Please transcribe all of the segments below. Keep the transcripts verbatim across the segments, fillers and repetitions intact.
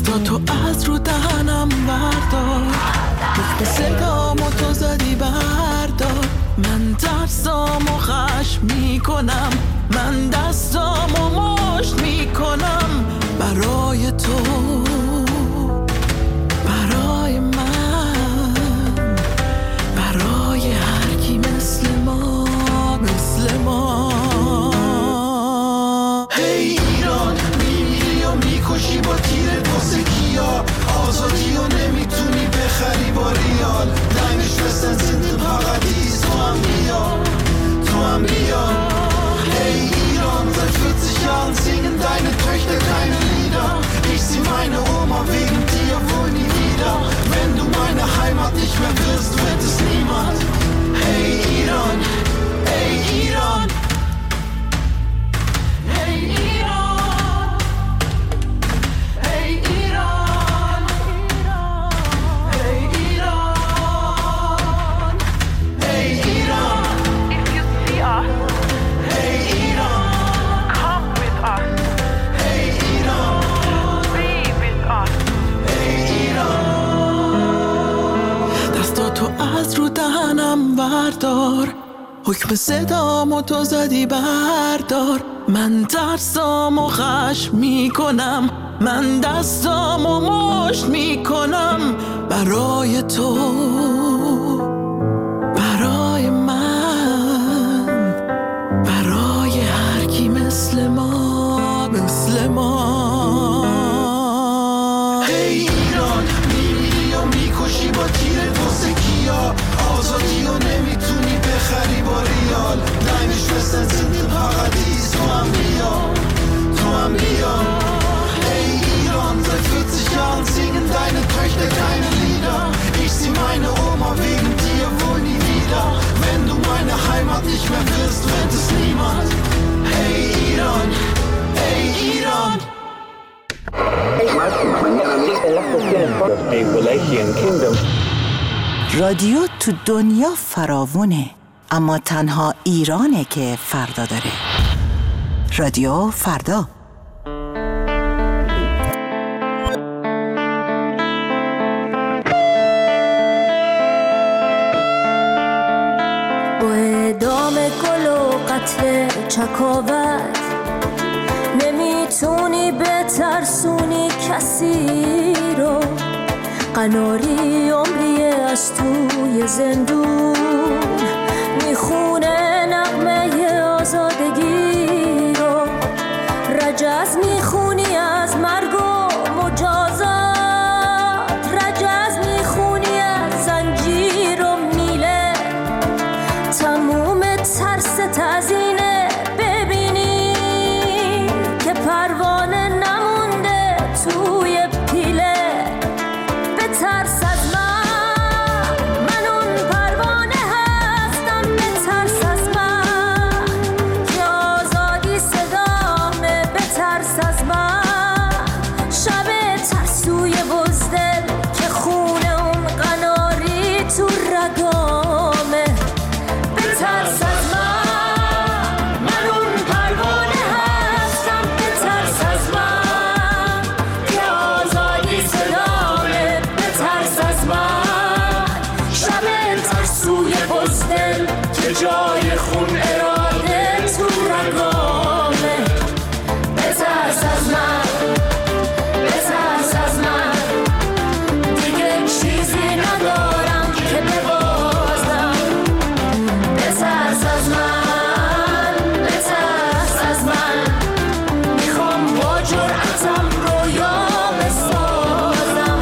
دستاتو از رو دهنم بردار، به صدامو تو زدی بردار. من ترسامو خشم میکنم، من دستامو مشت میکنم برای تو، برای من، برای هر کی مثل ما، مثل ما. هی ایران، میمیری و میکشی با تیرت واسه کیا، آزادی و نمیتونی بخری با ریال. Deine Schwestern sind im Paradies, تو هم بیا، تو هم بیا. Hey Iran, seit vierzig Jahren singen deine Töchter keine Lieder. Ich sieh meine Oma wegen dir wohl nie wieder. Wenn du meine Heimat nicht mehr wirst, wird es niemand. Hey Iran, hey Iran. Hey Iran, hey Iran, hey Iran, hey Iran. If you see us, hey Iran, come with us. hey Iran, Be with us. hey Iran. دستاتو از رو دهنم بردار، حکم صدامو تو زدی بردار. من ترسامو خشم میکنم، من دستامو مشت میکنم برای تو، برای من، برای هر کی مثل ما، مثل ما. هی ایران، میمیری و میکشی با تیرت واسه کیا، آزادی و نمیتونی بخری با ریال. Deine Schwestern sind im Paradies, تو هم بیا، تو هم بیا. Hey Iran, seit vierzig Jahren singen deine Töchter keine Lieder. Ich sieh meine Oma wegen dir wohl nie wieder. Wenn du meine Heimat nicht mehr wirst, wird es niemand. Hey Iran, hey Iran. رادیو تو دنیا فراوونه، اما تنها ایرانه که فردا داره. رادیو فردا. با اعدام گل و قتل چکاوت نمیتونی بترسونی کسی رو. قناری عمری از توی زندون میخونه نغمه آزادگی رو. رجز میخونی از مرگ و مجازات، رجز میخونی از زنجیر و میله. تموم ترست از اینه ببینی که پروانه نمونده توی پیله. بترس از من، من اون پروانه هستم. بترس از من که آزادی صدامه. بترس از من، شب ترسوی بزدل که خونه اون قناری تو رگامه. بترس از من، من اون پروانه هستم. بترس از من که آزادی صدامه. بترس از من، شب ترسوی بزدل که جای خون اراده تو رگامه. بترس از من، بترس از من، دیگه چیزی ندارم که ببازم. بترس از من، بترس از من، میخوام با جرأتم رویا بسازم.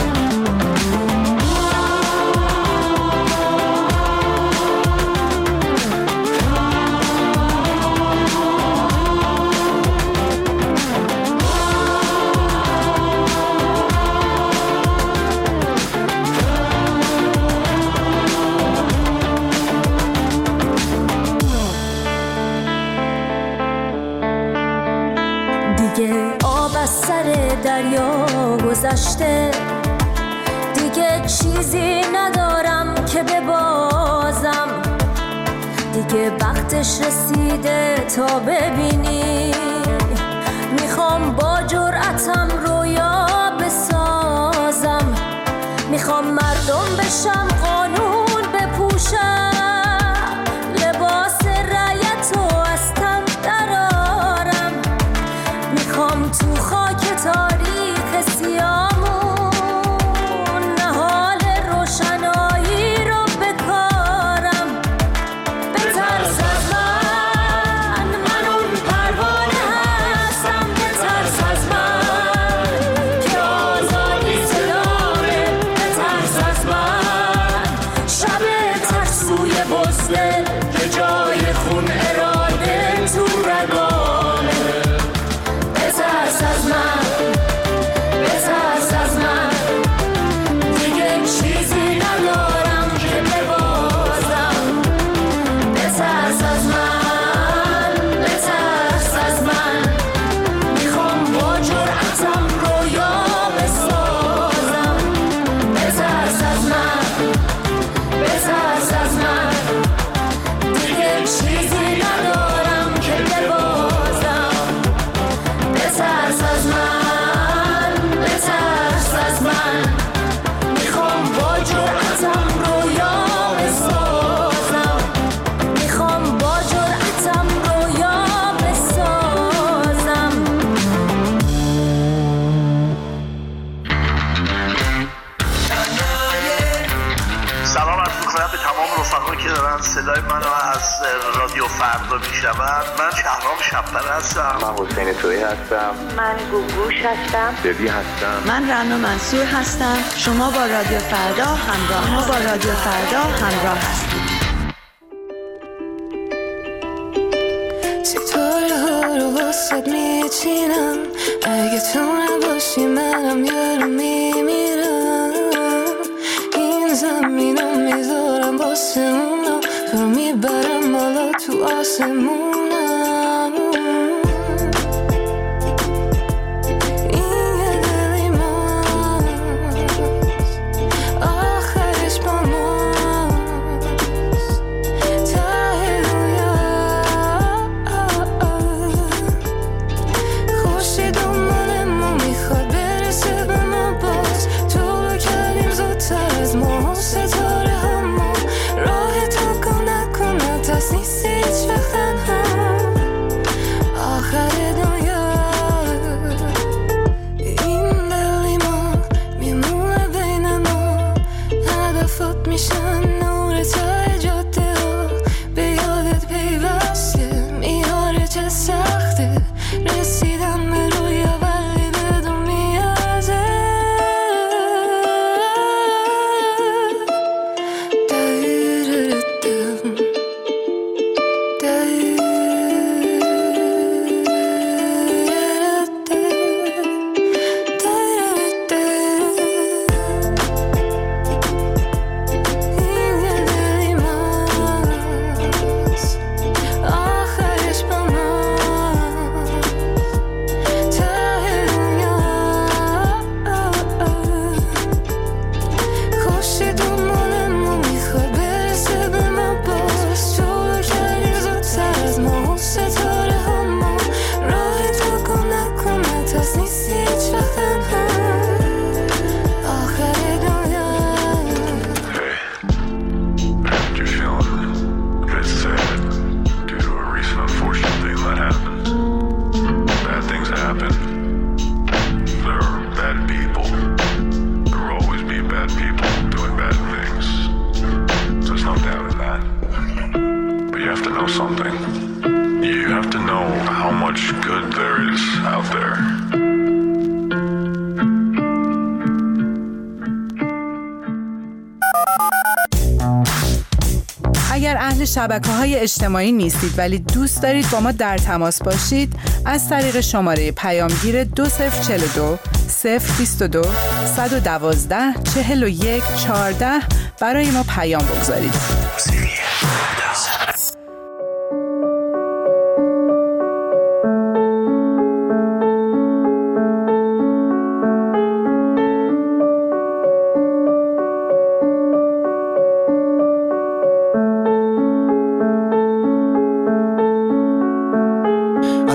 دیگه آب از سر دریا گذشته، دیگه چیزی ندارم که ببازم. دیگه وقتش رسیده تا ببینی، میخوام با جرأتم رویا بسازم. باشم قانون بپوشم لباس رعیتو از تن درارم میخوام تو خاک تاریخ سیامون نهال روشنایی رو بکارم بترس از من من اون پروانه هستم بترس از من که آزادی صدامه بترس از من شب ترسوی بزده که جای خون اراده تو رگامه بترس از من بترس از من دیگه چیزی ندارم که ببازم بترس از من بترس از من میخوام با جرأتم رویا بسازم بترس از من بترس از من دیگه چیزی ندارم که ببازم بترس از من بترس از من میخوام با جرأتم رویا بسازم میخوام با جرأتم رویا بسازم سلام عرض می‌کنم به تمام رفقایی که دارن صدای منو از رادیو فردا میشنون. من شهرام شب‌پر هستم. من حسین تویی هستم. من گوگوش هستم. ببی هستم. من رنا منصور هستم. شما با رادیو فردا همراه ما با رادیو فردا همراه هستید. ستاره ها رو واسد میچینم اگه تو نباشی منم یارو میمیرم این زمینو میذارم واسه اونا تو رو میبرم بالا تو آسمونم این یه دلی ماست آخرش با ماست ته رویا خوشی دنبالمو میخواد برسه به ما باز تو کردیم زودتر از ما ستاره همو راه تو کن نکن تست نیستی هیچ وقت تنها آخر دنیا این دلی ما میمونه بین ما هدفات میشن نور تای جاده ها به یادت پیوسته میاره چه سخته رسیدم به رویا ولی بدون میازه دایرردم آخرش با ماست ته دنیا خوشی دنبالمو میخواد برسه به ما باز تو کردیم زودتر از ما ستاره همو راه تو کن نکنه تست نیستی هیچ وقت تنها آخر دنیا Hey, you're feeling a bit sad due to a recent unfortunate thing that happened. Bad things happen. There are bad people. There will always be bad people doing bad things. There's no doubt in that. But you have to know something. You have to know how much good there is out there. اگر اهل شبکه‌های اجتماعی نیستید ولی دوست دارید با ما در تماس باشید از طریق شماره پیامگیر دو صفر چهل و دو صفر بیست و دو صد و دوازده چهل و یک چهارده برای ما پیام بگذارید.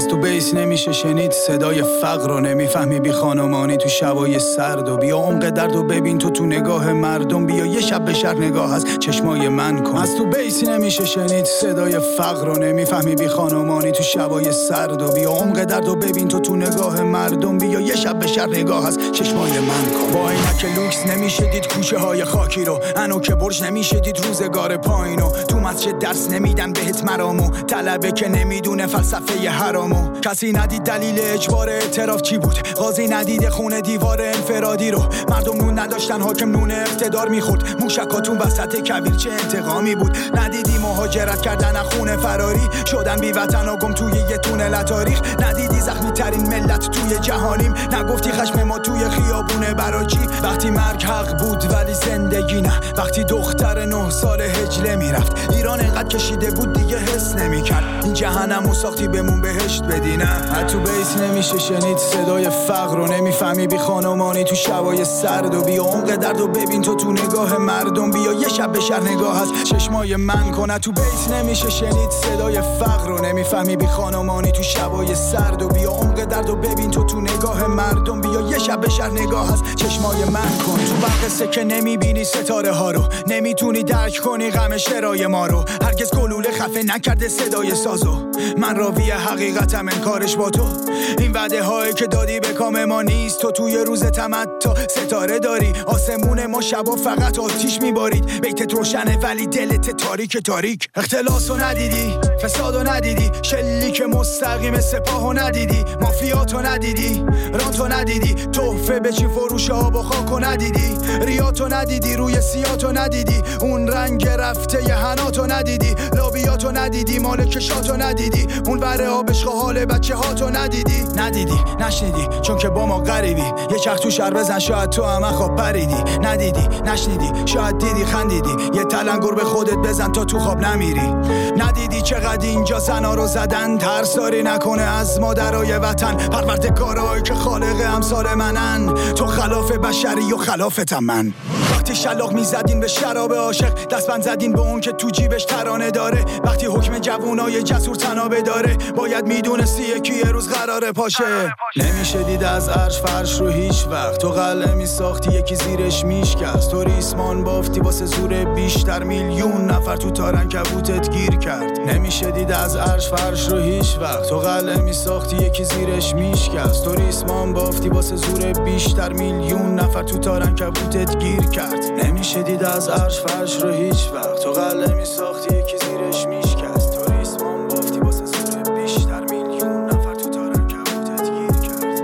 از تو بیس نمیشه شنید صدای فقر رو، نمیفهمی بی خانمانی تو شبای سرد و بیا عمق درد و ببین تو تو نگاه مردم، بیا یه شب به شهر نگاه از چشمای من کن. از تو بیس نمیشه شنید صدای فقر رو، نمیفهمی بی خانمانی تو شبای سرد و بیا عمق درد و ببین تو تو نگاه مردم، بیا یه شب به شهر نگاه از چشمای من کن. با عینک لوکس نمیشه دید کوچه های خاکی رو، انو که برج نمیشه دید روزگار پایینو، تو مسجد درس نمیدن بهت مرامو، طلبه که نمیدونه فلسفه حرامو. کسی ندید دلیل اجبار اعتراف چی بود، قاضی ندید خونه دیوار انفرادی رو، مردم نون نداشتن حاکم نون اقتدار میخورد، موشکاتون وسط کویر چه انتقامی بود. ندیدی مهاجرت کردن از خونه فراری شدن بی وطن و گم توی یه تونل تاریخ، ندیدی زخمی ترین ملت توی جهانیم، نگفتی خشم ما توی خیابونه براچی. وقتی مرگ حق بود ولی زندگی نه، وقتی دختر نه سال هجله میرفت، ایران انقدر کشیده بود دیگه حس نمیکرد، این جهنمو ساختی بمون بهشت بدی نه. تو بیس نمیشه شنید صدای فقر رو، نمیفهمی بی خانمانی تو شبای سرد و بیا عمق درد و ببین تو تو نگاه مردم، بیا یه شب به شهر نگاه از چشمای من کن. تو بیس نمیشه شنید صدای فقر رو، نمیفهمی بی خانمانی تو شبای سرد و بیا عمق درد و ببین تو تو نگاه مردم، بیا یه شب به شهر نگاه از چشمای من کن. تو برقصه که نمیبینی ستاره ها رو، نمیتونی درک کنی غم شرای ما رو، هرگز گلوله خفه نکرده صدای سازو، من راوی حقیقتم انکارش با تو. این وعده هایی که دادی به کام ما نیست، تو توی روز تمتع ستاره داری، آسمون ما شبا فقط آتیش میبارید، بیتت روشنه ولی دلت تاریک تاریک. اختلاسو ندیدی، فسادو ندیدی، شلیک مستقیم سپاهو ندیدی، مافیاتو ندیدی، رانتو ندیدی، تحفه به چی فروش آب و خاکو ندیدی، ریاتو ندیدی، روی سیاتو ندیدی، اون رنگ رفته ی حناتو ندیدی، لابیاتو ندیدی، مالکشاتو ندیدی، اون بره آبشق حال بچه هاتو ندیدی. ندیدی نشنیدی چون که با ما غریبی، یه چرخ تو شهر بزن شاید تو هم خواب پریدی. ندیدی نشنیدی شاید دیدی خندیدی، یه تلنگر به خودت بزن تا تو خواب نمیری. ندیدی چقدر اینجا زنا رو زدن، ترساری نکنه از مادرای وطن، پروردگارایی که خالق امثال منن، تو خلاف بشری و خلافتم من. وقتی شلاق میزدین به شراب عاشق، دستبند زدین به اون که تو جیبش ترانه داره، وقتی حکم جوونای جسور تنابه داره، باید میدونستی یکی یه روز قراره پاشه. نمیشه دید از عرش فرش رو هیچ وقت، تو قلعه میساختی یکی زیرش میشکست، تو ریسمان بافتی واسه زور بیشتر، میلیون نفر تو تارنکبوتت گیر کرد. نمیشه دید از عرش فرش رو هیچ وقت، تو قلعه میساختی یکی زیرش میشکست، تو ریسمان بافتی واسه زور بیشتر، میلیون نفر تو تارنکبوتت گیر کرد. نمیشه دید از عرش فرش رو هیچ وقت، تو قلعه میساختی یکی زیرش میشکست، تو ریسمان بافتی واسه زور بیشتر، میلیون نفر تو تارنکبوتت گیر کرد.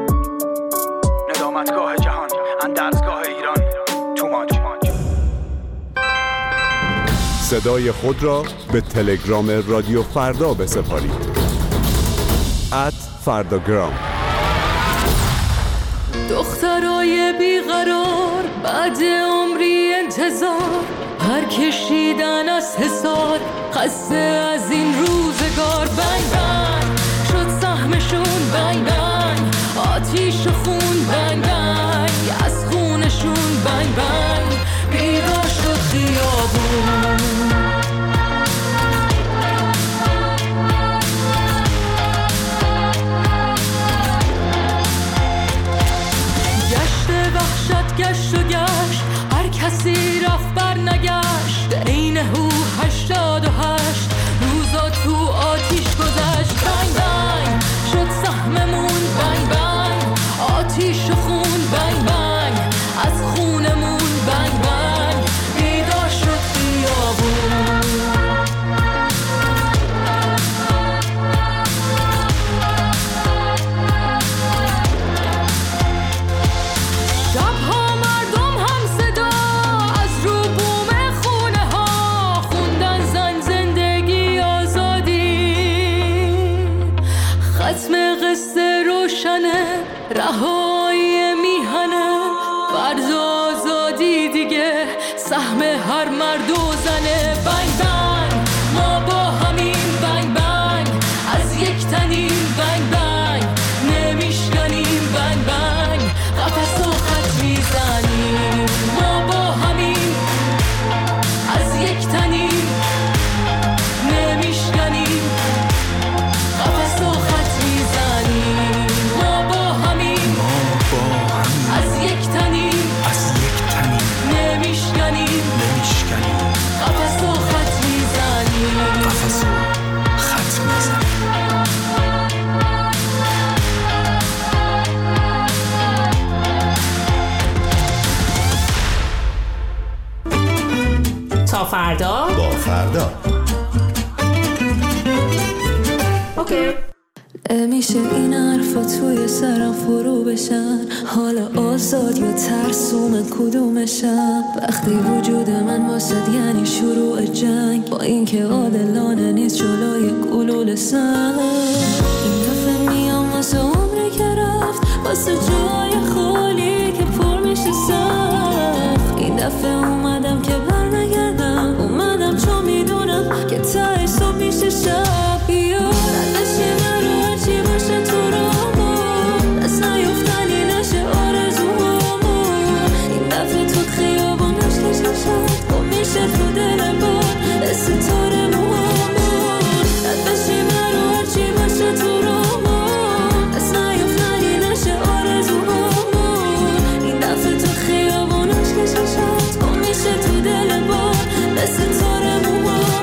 ندامتگاه جهان، اندرزگاه ایران، تو ماج. صدای خود را به تلگرام رادیو فردا بسپارید. ات فرداگرام. دخترای بیقرار بعد عمری انتظار، پر کشیدن از حصار، خسته از این روزگار. بنگ بنگ شد سهمشون، بنگ بنگ آتیش و خون، بنگ بنگ از خونشون، بنگ بنگ بیدار شد خیابون. گشت و گشت هر کسی رفت بر نگشت، عین هو هشتاد و هشت روزا تو آتیش گذشت. بنگ بنگ شد سهممون، بنگ بنگ آتیش و خون، بنگ بنگ از خونمون، بنگ بنگ بیدار شد خیابون. رهایی میهنه فرض آزادی دیگه، سهم هر مرد و زنه. بنگ بنگ ما با همین، بنگ بنگ از یک تنیم، بنگ بنگ نمیشکنیم، بنگ بنگ قفس و خط میزنیم. ما با همین از یک تنیم، نمیشکنیم قفس و خط میزنیم. فردا با فردا. اوکی. نمیشه این حرفا توی سرم فرو بشن، حالا آزاد یا ترسوم کدومشم. وقتی وجود من واسد یعنی شروع جنگ، با اینکه عادلانه نیست جلوی گلوله سنگ. این دفعه میام واسه عمری که رفت، واسه جای خالی که پر میشه سخت. این دفعه اومدم که برنگردم، اومدم چون میدونم که تهش صبح میشه شب. بیار ردشی من رو هرچی باشه تو رامون، دست نیفتنی نشه آرزوهامون. این دفعه تو خیابونش کشکشت گم میشه تو دل بار ستاره موهامون. ردشی من رو هرچی باشه تو رامون، دست نیفتنی نشه آرزوهامون. این دفعه تو خیابونش کشکشت گم میشه تو دل بار ستاره موهامون.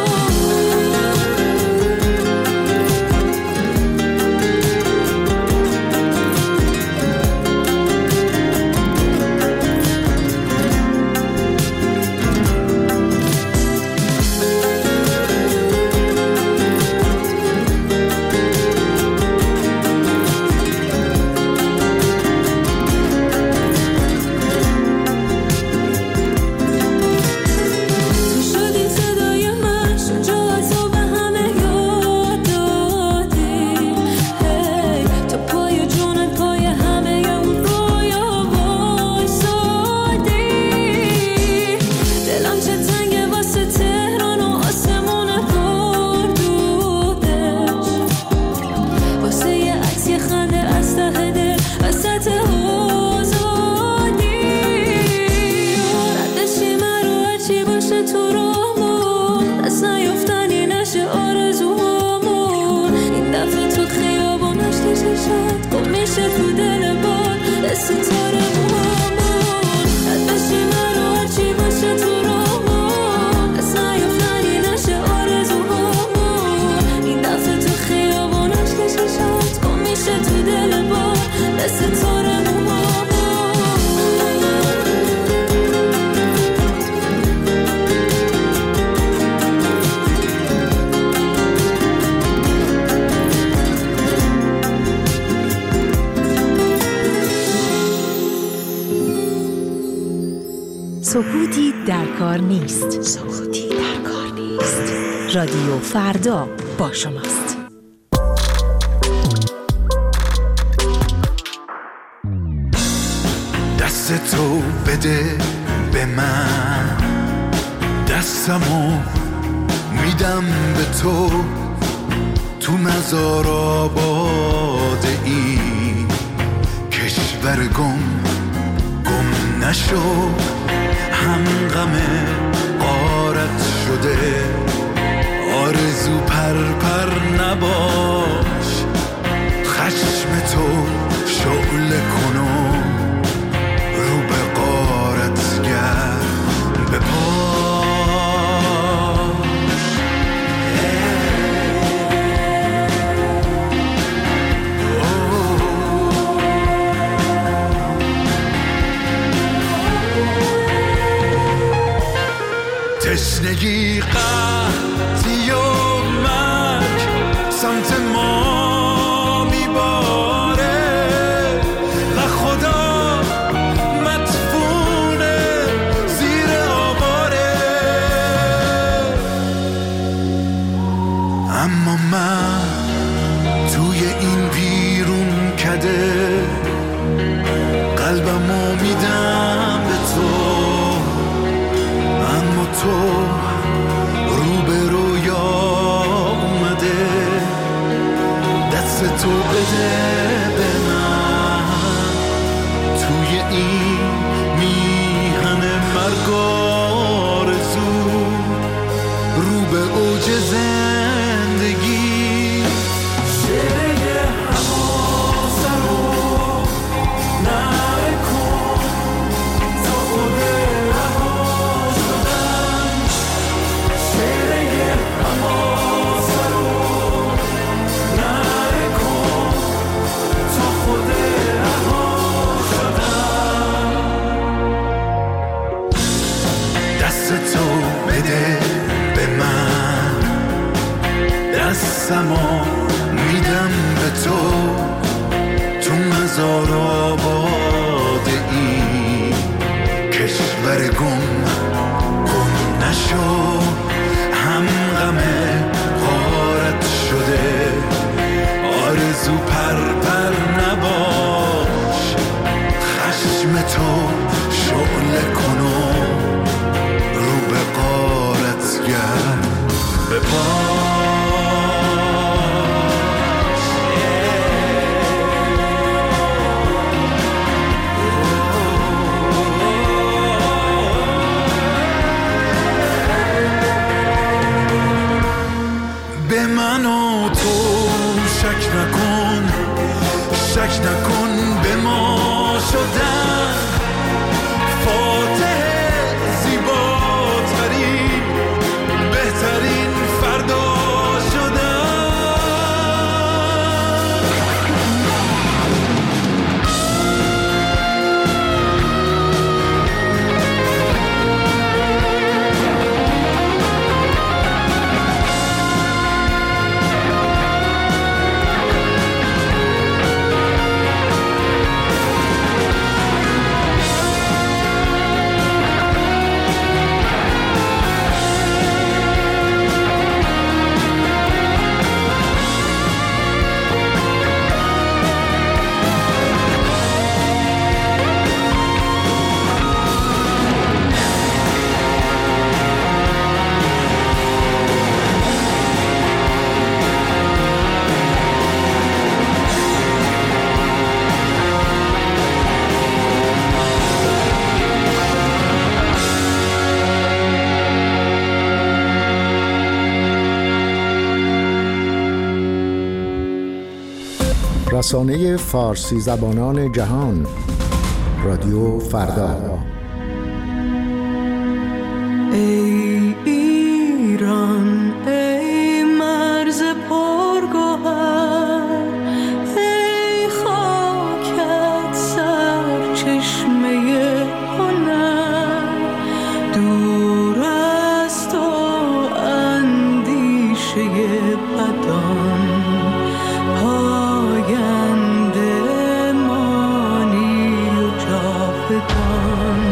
سکوتی در کار نیست. سکوتی در کار نیست. رادیو فردا با شماست. دست تو بده به من، دستمو میدم به تو. تو مزار آباده ای کشور گم گم نشو. هم غم غارت شده آرزو پر پر نباش. خشم تو شعله کنو رو به غارت گرد به پاش. تشنگی قحطی و مرگ سمت ما میباره و خدا مدفونه زیر آواره. اما من توی این بیرون کده قلبمو میدم به تو. اما تو رو به رویا اومده، دست تو بده به من. توی این میهن مرگ آرزو رو به اوج زندگی. شعله هوا سر و بزار آباد این کشور گم گم نشو، هم غم غارت شده، آرزو پر پر نباش، خشم تو شعله کنو رو به غارت گرد به پا. به من و تو شک نکن، شک نکن به ما شدن فاتح زیباترین بهترین فردا شدن. رسانه فارسی زبانان جهان، رادیو فردا. ای ایران، ای مرز پرگوهر، ای خاکت سرچشمه هنر، دور از تو اندیشه بدان، پاینده مانی و جاودان.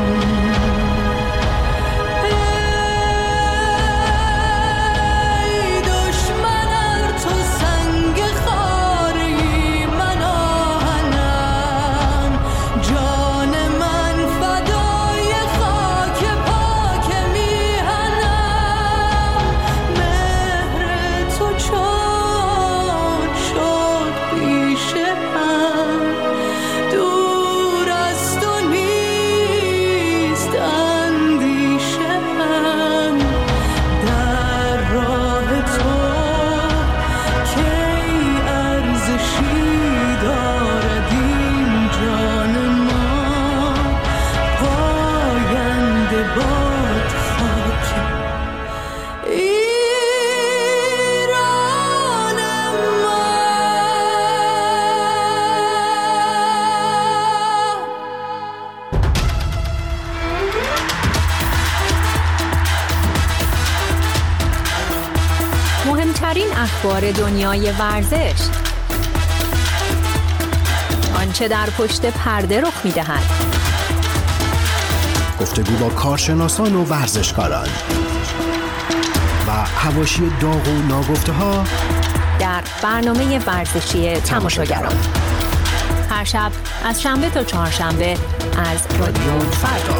مهمترین اخبار دنیای ورزش، آنچه در پشت پرده رخ می‌دهد، گفتگو با کارشناسان و ورزشکاران و حواشی داغ و ناگفته‌ها در برنامه ورزشی تماشاگران، هر شب از شنبه تا چهارشنبه از رادیو فردا.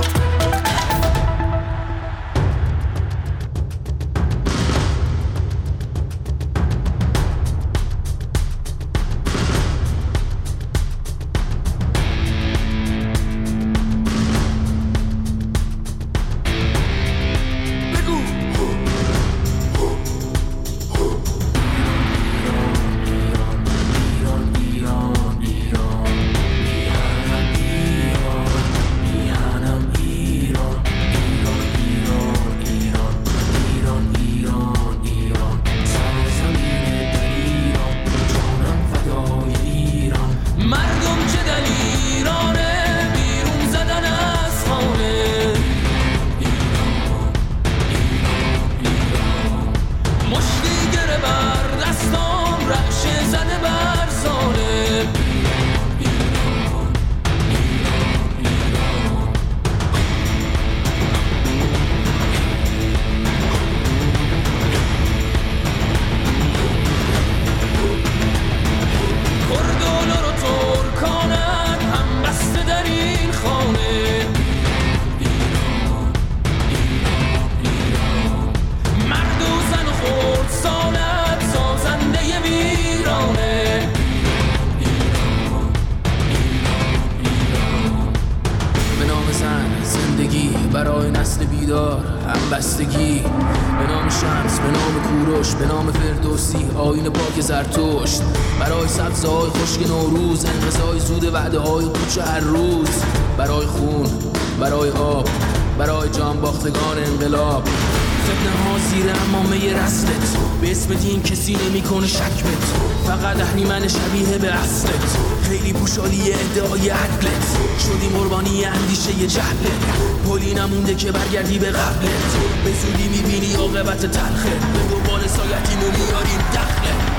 همبستگی، به نام شمس، به نام کوروش، به نام فردوسی، آیین پاک زرتشت، برای سبزهای خشک نوروز، انقضای زود وعده های کوچه هر روز، برای خون، برای آب، برای جان باختگان انقلاب، فتنه ها زیر امامه رسلت، به اسم دین کسی نمی کنه شک بت، فقط اهریمن شبیه به اصلت، خیلی پوشالی ادعای عدلت، شدی قربانی اندیشه جهلت، پلی نمونده که برگردی به قبلت، به زودی میبینی عاقبت تلخت، به دنبال سایتی نمیاریم دخلت.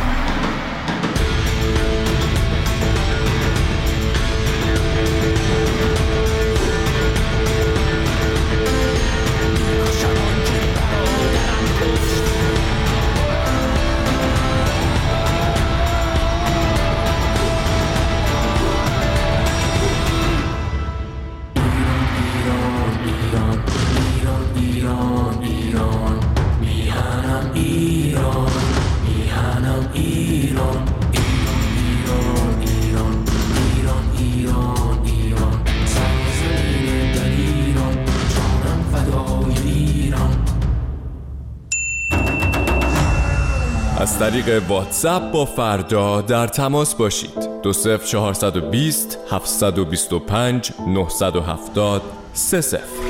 از طریق واتساپ با فردا در تماس باشید. دو صفر چهارصد و بیست هفتصد و بیست و پنج نهصد و هفتاد سه صفر.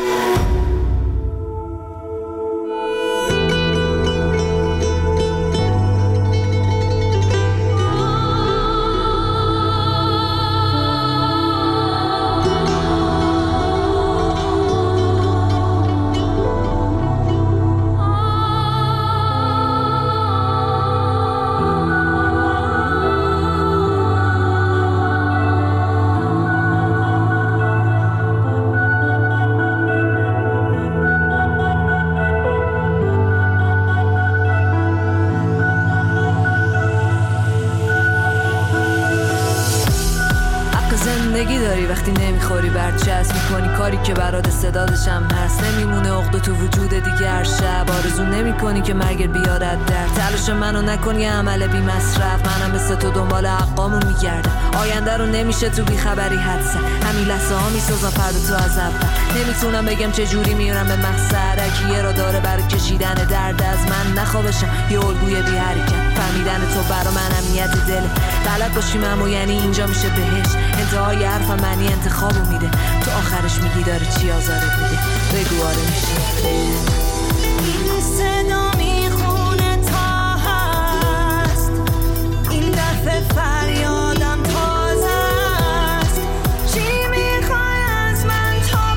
زندگی داری وقتی نمیخوری برچسب میکنی کاری که برات استعدادشم هست، نمیمونه عقده تو وجود دیگه هر شب، آرزو نمیکنی که مرگ بیارد در تلاش منو نکنی عمل بی مصرف، منم مثل تو دنبال حقامون میگردم، آینده رو نمیشه تو بی خبری حدسه، همین لحظه ها میسازم فردا تو از اول، نمیتونم بگم چه جوری میرم به مقصد، هرکی یه را داره برای کشیدن درد از من، نخوابشم یه الگوی بی حرکت، فهمیدن تو برا من امنیت دله، بلد باشی ممو یعنی اینجا میشه بهش، انتهای حرفم معنی انتخابو میده، تو آخرش میگی داره چی آزارت میده، بگو آره میشه. این صدا میخونه تا هست، این دفعه فریادم تازه است، چی میخوای از من تا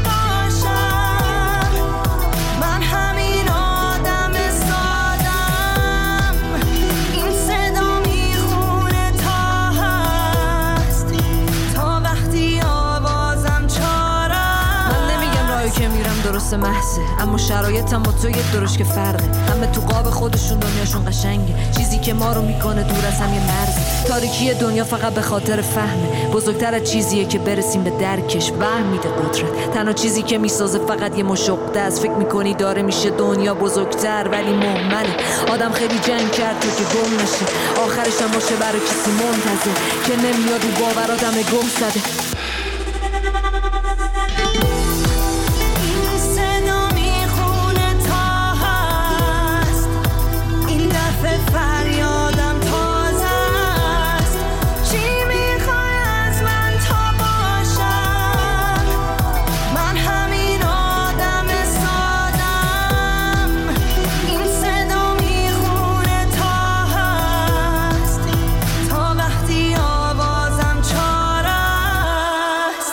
باشم، من همین آدم سادم، این صدا میخونه تا هست، تا وقتی آوازم چارم. من نمیگم راهی که میرم درست محضه، اما شرایطم با تو یه درش که فرقه، همه تو قاب خودشون دنیاشون قشنگه، چیزی که ما رو میکنه دور از هم یه مرزه، تاریکی دنیا فقط به خاطر فهمه، بزرگتر از چیزیه که برسیم به درکش، وهم میده قدرت، تنها چیزی که میسازه فقط یه مشقه است، فکر میکنی داره میشه دنیا بزرگتر ولی مهمله، آدم خیلی جنگ کرد تو که گم نشه، آخرش هم باشه برای کسی منتظر که نمیاد و باور آدم گم زده. فریادم تازه است، چی میخوای از من تا باشم، من همین آدم سادم، این صدا میخونه تا هست، تا وقتی آوازم چاره است.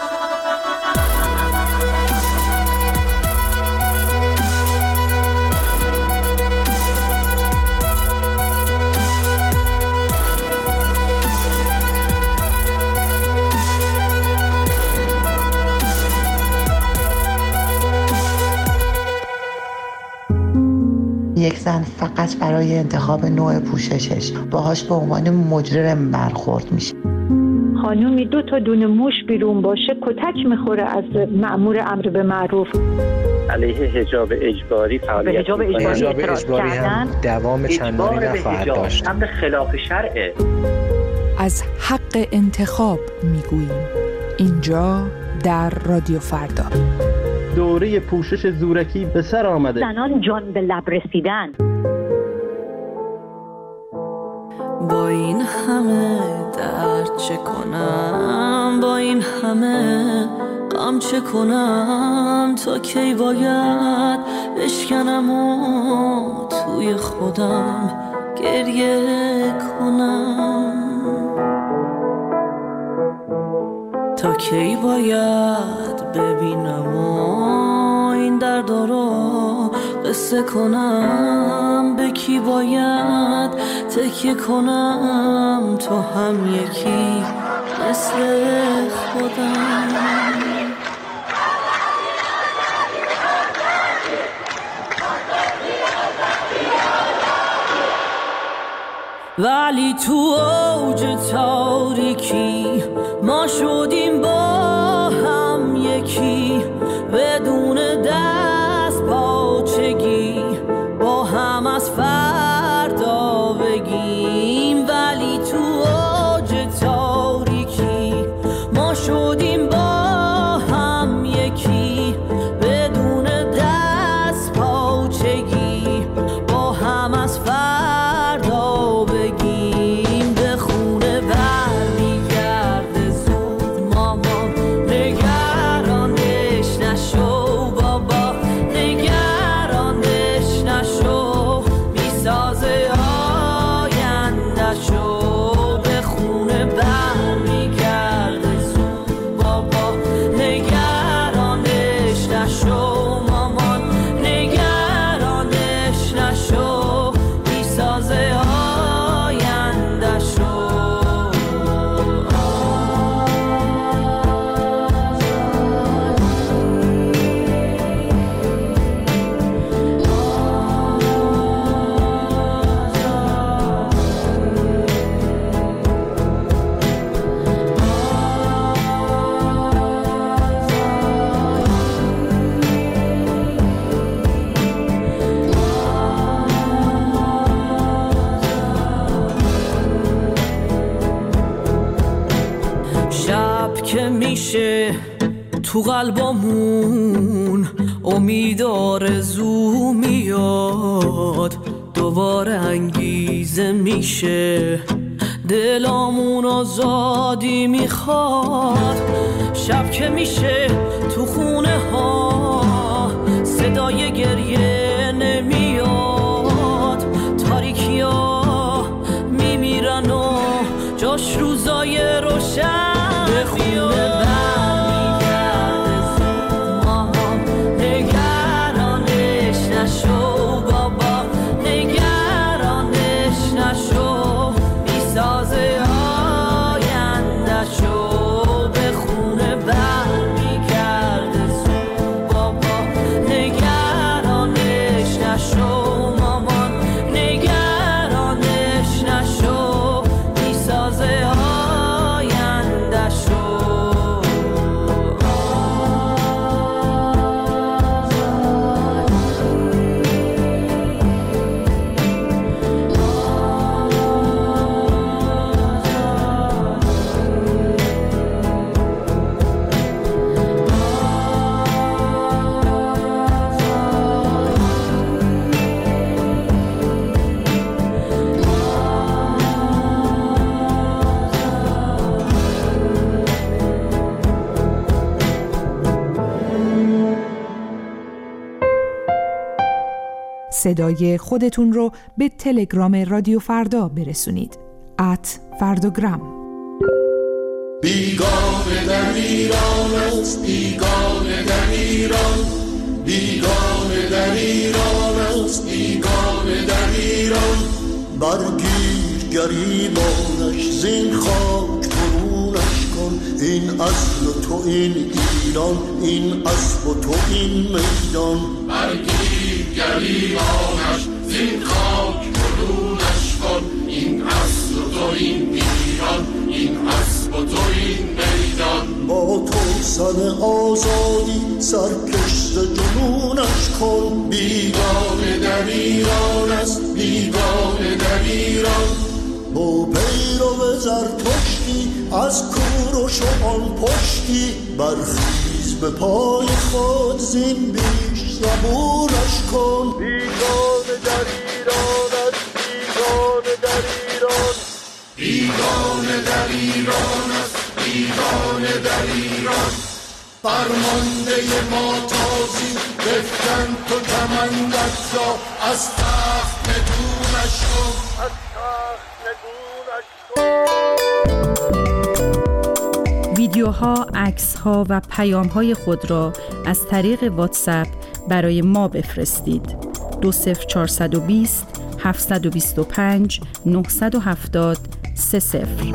یک زن فقط برای انتخاب نوع پوششش باهاش به عنوان مجرم برخورد میشه. خانومی دو تا دونه موش بیرون باشه کتک میخوره از مأمور امر به معروف. علیه حجاب اجباری فعالیت حجاب اجباری, حجاب اجباری هم دوام چندانی نخواهد داشت. امر خلاف شرعه. از حق انتخاب میگوییم اینجا در رادیو فردا. دوره پوشش زورکی به سر آمده. زنان جان به لب رسیدن. با این همه درد چه کنم، با این همه غم چه کنم، تا کی باید بشکنم و توی خودم گریه کنم، تا کی باید ببینم و این درد رو قصه کنم، به کی باید تکیه کنم تو هم یکی مثل خودم. ولی تو اوج تاریکی ما شدیم با هم یکی، بدون دست پاچگی با هم از فردا بگیم. ولی تو اوج تاریکی ما شدیم با هم یکی، بدون دست پاچگی با هم از فردا بگیم. به خونه برمیگرده زود مامان، نگرانش نشو بابا، نگرانش نشو، میسازه آینده‌شو. به خونه برمیگرده زود بابا، نگرانش نشو مامان، نگرانش نشو، میسازه آینده‌شو. شب که میشه تو قلبمون امید آرزو میاد، دوباره انگیزه میشه دلامون آزادی میخواد. شب که میشه تو خونه ها صدای گریه نمیاد، تاریکی ها میمیرن و جاش روزای روشن. به خونه برمیگرده زود مامان، نگرانش نشو بابا، نگرانش نشو، میسازه آینده‌شو. به خونه برمیگرده زود بابا، نگرانش نشو مامان، نگرانش نشو، میسازه آینده‌شو. صدای خودتون رو به تلگرام رادیو فردا برسونید. ات فرداگرام. بیگانه در ایران است، بیگانه در ایران، بیگانه در ایران است، بیگانه در ایران. برگیر گریبانش زین خاک برونش کن، این اصل تو این ایران، این اسب و تو این میدان. برگیر گریبانش زین خاک برونش کن، این اصل تو این ایران، این اسب و تو این میدان. با تو سن آزادی سرکشت جنونش کن، بیگانه در ایران است، بیگانه در ایران. با پیرو زرتشتی از کوروش و آن پشتی، برخیز به پای خود زین بیش صبورش کن. بیگانه در ایران است، بیگانه در ایران، بیگانه در ایران است، بیگانه در ایران. فرمانده ما تازی بفکن تو کمندت را، از تخت نگونش کن، از تخت نگونش کن. ویدیوها، عکس‌ها و پیام‌های خود را از طریق واتساپ برای ما بفرستید. دو صفر چهارصد و بیست هفتصد و بیست و پنج نهصد و هفتاد سه صفر.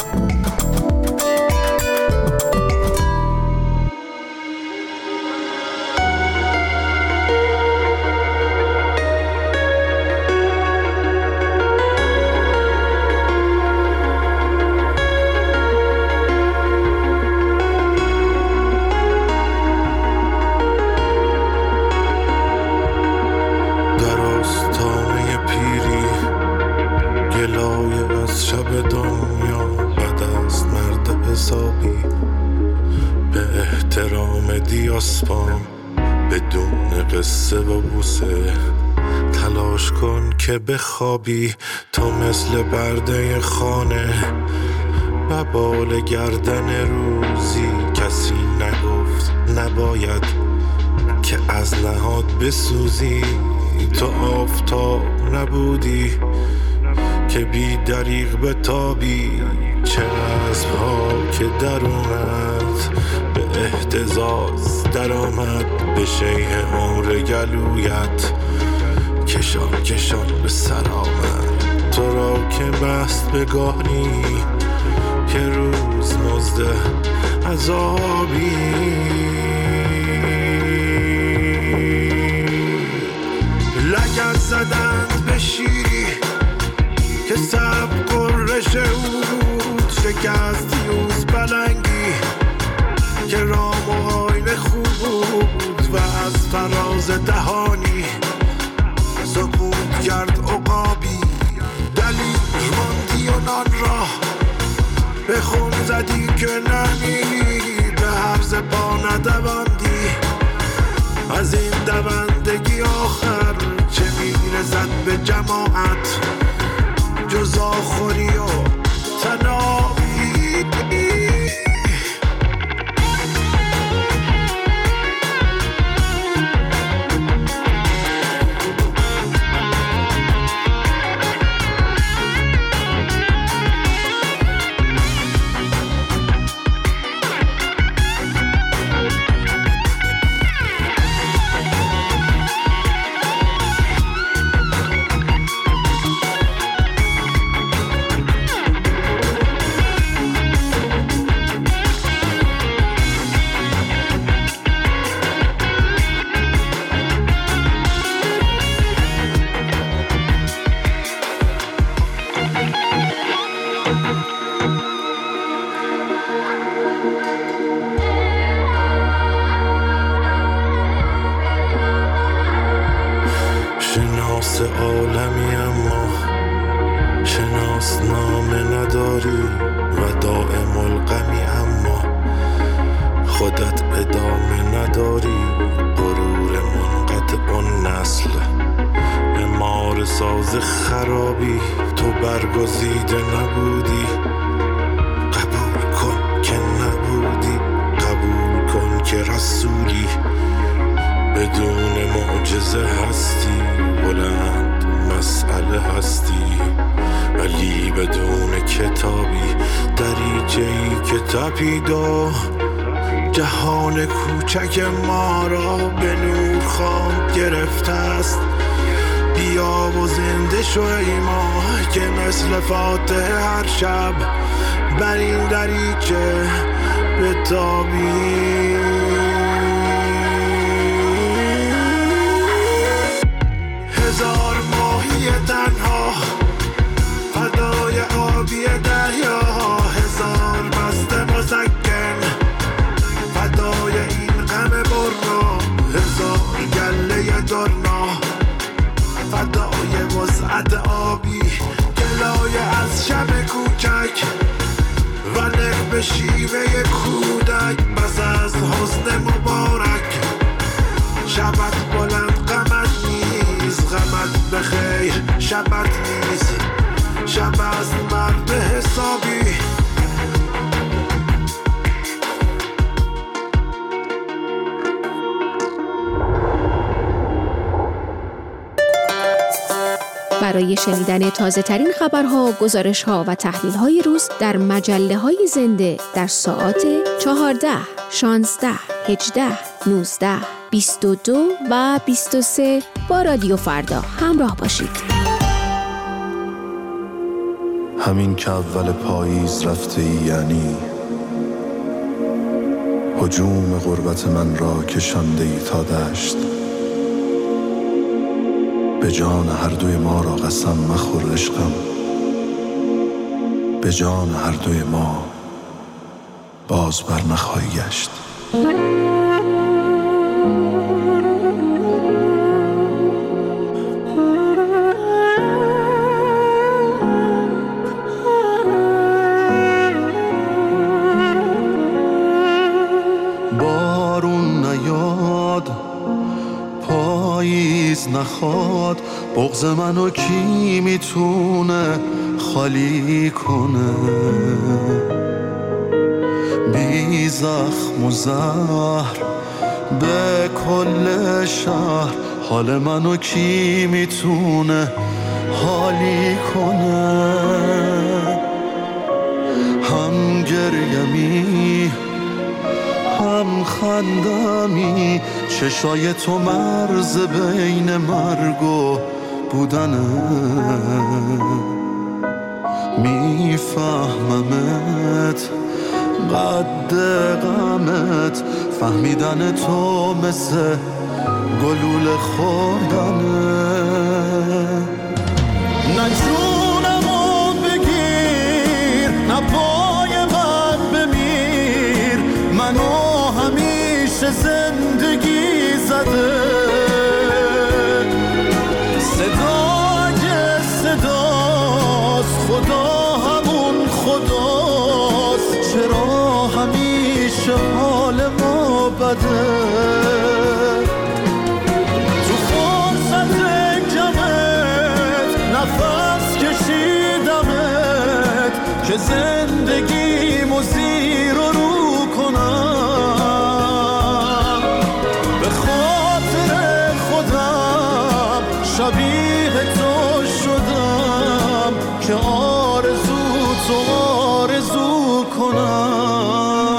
بدون قصه و بوسه تلاش کن که بخوابی، تو مثل برده خانه و بال گردن روزی. کسی نگفت نباید که از نهاد بسوزی، تو آفتاب نبودی که بی دریغ بتابی. چه اسب‌ها که درونت به اهتزاز در آمد، به شیء عمر گلویت کشان کشان به سر آمد. تو را که بست به گاهی که روز مزده عذابی، لگد زدند به شیری که سب قرش بود، شکست یوز بلنگی که رام و آین خوب بود و از فراز دهانی سقوط کرد عقابی. دلیل ماندی و نان را به خون زدی که نمیری، به حرز پا ندواندی از این دوندگی آخر. چه میرزد به جماعت جز آخوری و تنابی. شناس عالمی اما شناس نامه نداری و دائم الغمی اما خودت ادامه نداری. غرور منقطع النسل امار ساز خرابی، تو برگزیده نبودی. قبول کن که نبودی، قبول کن که رسولی بدون معجزه هستی. بلند مسئله هستی ولی بدون کتابی. دریچه‌ای که تپیدا جهان کوچک ما را به نور خواند گرفته است. بیا و زنده شو ای ما که مثل فاتحه هر شب بر این دریچه بتابی. هزار ماهی تنها فدای آبی دریا، هزار بسته مسکن فدای این غم برنا، هزار گله درنا فدای وسعت آبی. گلایه از شب کوچک و نق به شیوه کودک، بس از حسن مبارک شبت بلند غمت نیست، غمت بخیر شبت نیست، شب از مرد به حسابی. برای شنیدن تازه ترین خبرها، گزارش ها و تحلیل های روز در مجله های زنده در ساعات چهارده، شانزده، هجده، نوزده، بیست و دو و بیست و سه با رادیو فردا همراه باشید. همین که اول پاییز رفته ای، یعنی هجوم غربت من را کشانده ای تا دشت. به جان هر دوی ما را قسم مخور عشقم، به جان هر دوی ما باز بر نخواهی گشت. بارون نیاد، پاییز نخواد، بغض منو کی میتونه خالی کنه؟ بی زخم و زهر به کل شهر، حال منو کی میتونه حالی کنه؟ هم گریمی هم خندمی، چشای تو مرز بین مرگ و بودنه. میفهممت قد غمت، فهمیدن تو مثل گلوله خوردنه. نه جونمو بگیر، نه پای من بمیر، منو همیشه زندگی زده. صدای صداست، خدا همون خداست، چرا همیشه حال ما بده؟ تو فرصت کمت نفس کشیدمت که زندگیمو زیر و رو کنم. به خاطر خودم شبیه تو شدم که آرزو تو آرزو کنم.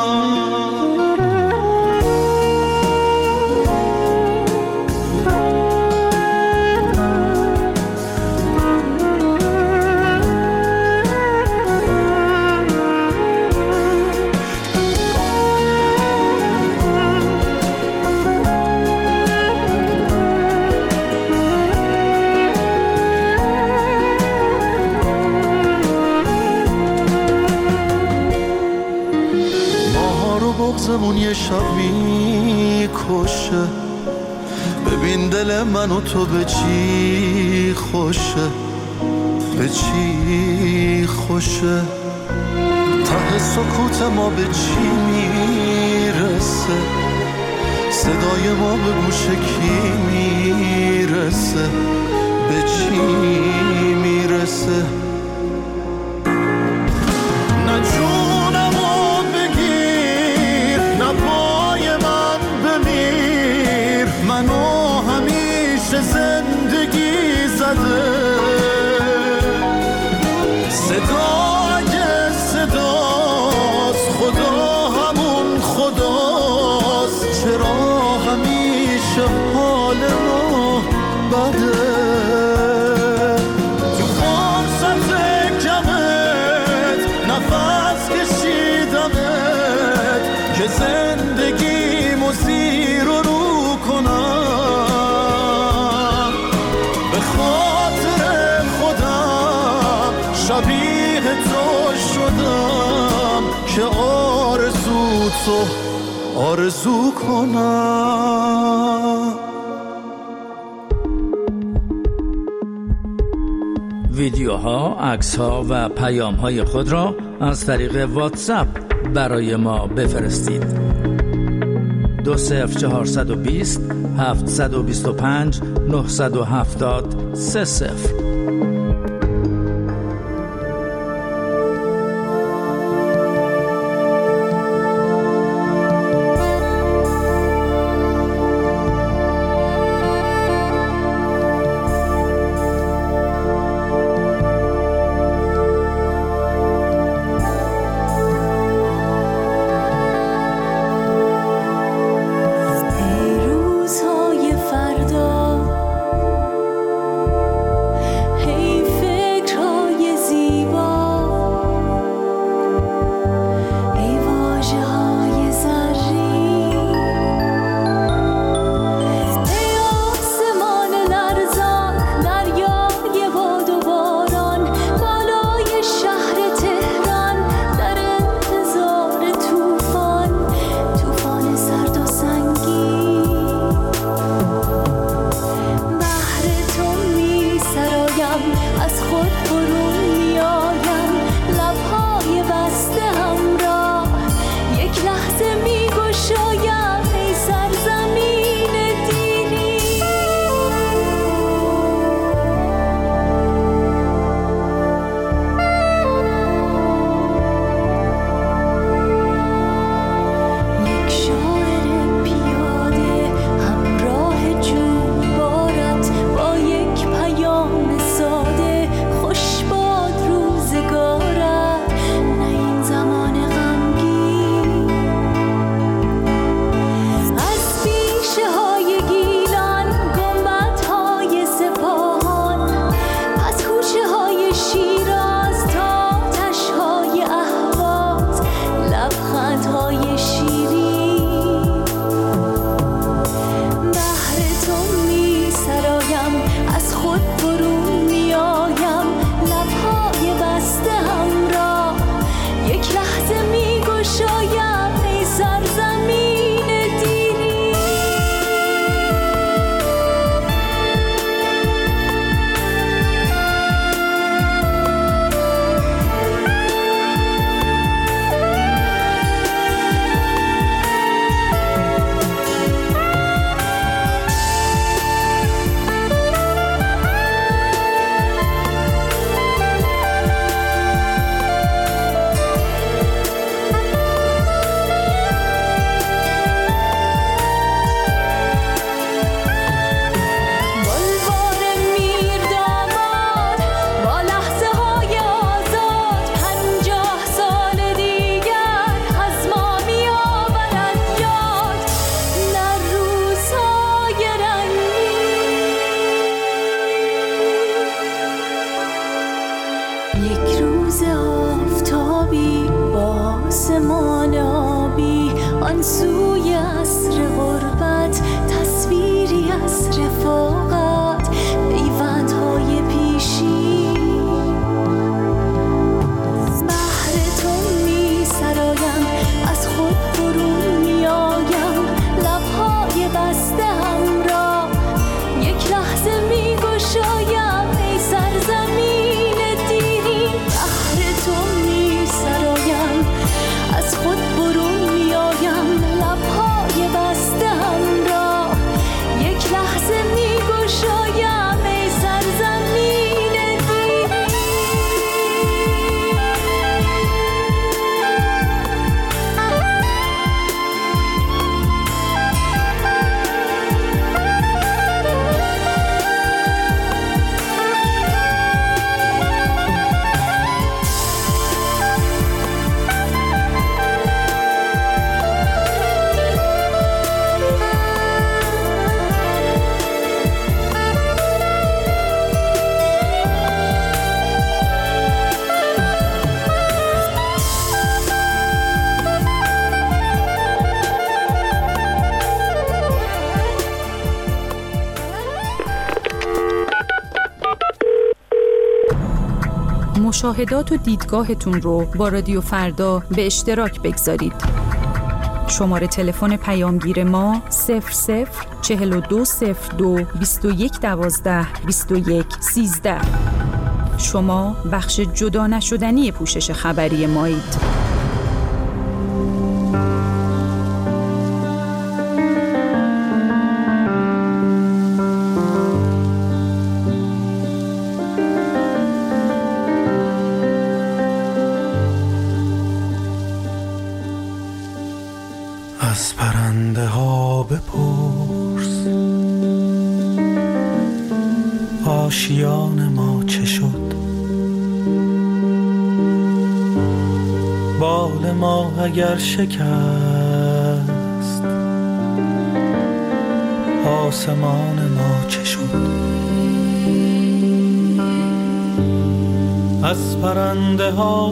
بغضمون یه شب میکشه، ببین دل من و تو به چی خوشه، به چی خوشه. ته سکوت ما به چی میرسه، صدای ما به گوش کی میرسه، به چی میرسه. نه جونمو بگیر، نه پای من بمیر، منو همیشه زندگی زده. صدای صداست، خدا همون خداست، چرا همیشه حال ما بده؟ تو فرصت کمت نفس کشیدمت که زندگیمو زیر و رو کنم. به خاطر خودم شبیه تو شدم که آرزو تو آرزو کنم. ویدیوها، عکس‌ها و پیام‌های خود را از طریق واتساپ برای ما بفرستید. دو صفر چهارصد و بیست هفتصد و بیست و پنج نهصد و هفتاد سه صفر. مشاهدات و دیدگاهتون رو با رادیو فردا به اشتراک بگذارید. شماره تلفن پیامگیر ما صفر صفر چهل و دو صفر دو بیست و یک دوازده بیست و یک سیزده. شما بخش جدا نشدنی پوشش خبری مایید. از پرنده ها بپرس آشیان ما چه شد، بال ما اگر شکست آسمان ما چه شد. از پرنده ها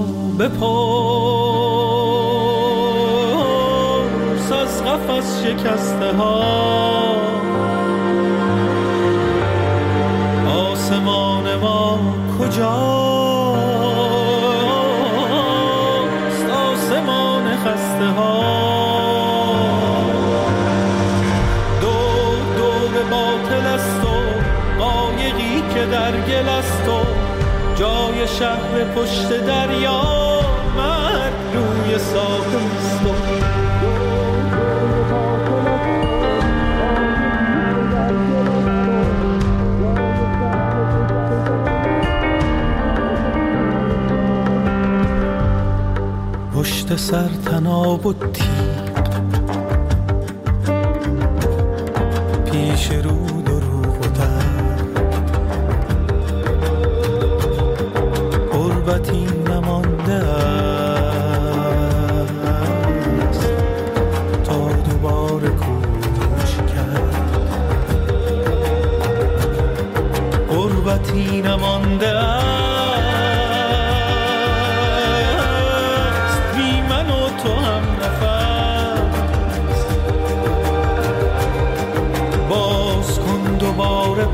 بپرس از قفس شکسته ها آسمان ما کجاست، آسمان خسته ها. دور دور باطل است و قایقی که در گل است و جای شهر پشت دریا مرد روی ساحل است. پشت سر طناب و تیغ پیش رو دروغ و درد قربتی نمانده است تا دوباره کوچ کرد. قربتی نمانده است دوباره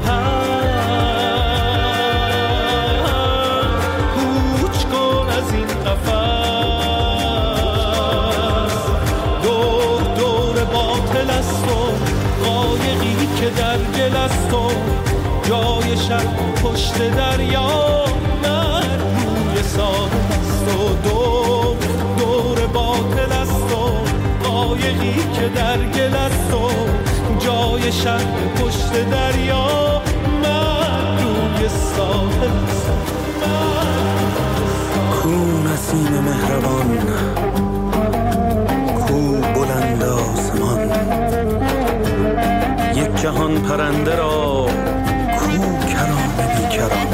پر کوچ کن از این قفس. دور دور باطل است و قایقی که در گل است و جای شب پشت دریا مرد روی ساحل است. و دور دور باطل است و قایقی که در گل است و جای شهر پشت دریا من روی ساحل است. کو نسیم مهربان، کو بلند آسمان، یک جهان پرنده را کو کران بیکران.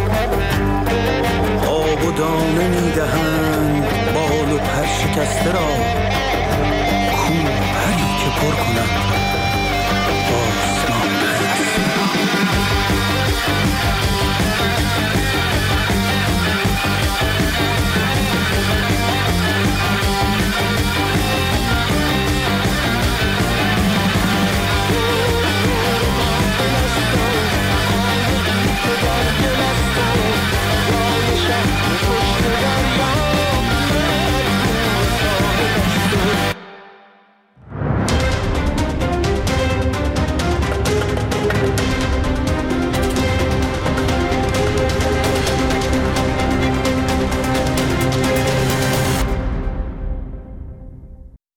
آب و دانه میدهند بال و پر شکسته را کو پری که پر کند